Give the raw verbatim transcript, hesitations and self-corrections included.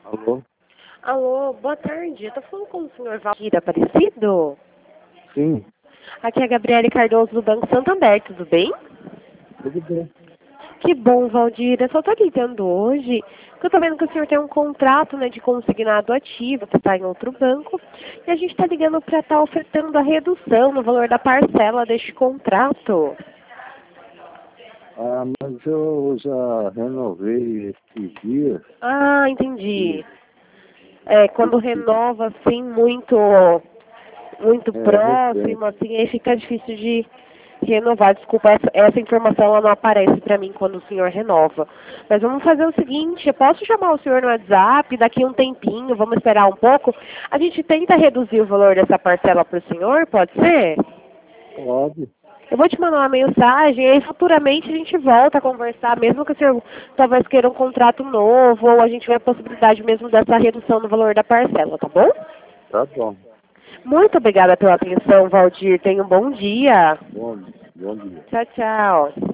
Alô? Alô, boa tarde. Eu tô falando com o senhor Valdir Aparecido? Sim, Aqui é a Gabriele Cardoso do Banco Santander, tudo bem? tudo bem. Que bom, Valdir. Eu só tô ligando hoje, porque eu tô vendo que o senhor tem um contrato, né, de consignado ativo, que está em outro banco, e a gente tá ligando para estar ofertando a redução no valor da parcela deste contrato. Ah, mas eu já renovei esses dias Ah, entendi. e, É, quando e renova, assim, muito, muito é recente. próximo, assim, aí fica difícil de renovar. Desculpa, essa, essa informação ela não aparece para mim quando o senhor renova. Mas vamos fazer o seguinte, eu posso chamar o senhor no WhatsApp daqui um tempinho, vamos esperar um pouco. A gente tenta reduzir o valor dessa parcela para o senhor, pode ser? Pode, Eu vou te mandar uma mensagem e aí futuramente a gente volta a conversar, mesmo que o senhor talvez queira um contrato novo, ou a gente vê a possibilidade mesmo dessa redução no valor da parcela, tá bom? tá bom. Muito obrigada pela atenção, Valdir. Tenha um bom dia. Bom, bom dia. Tchau, tchau.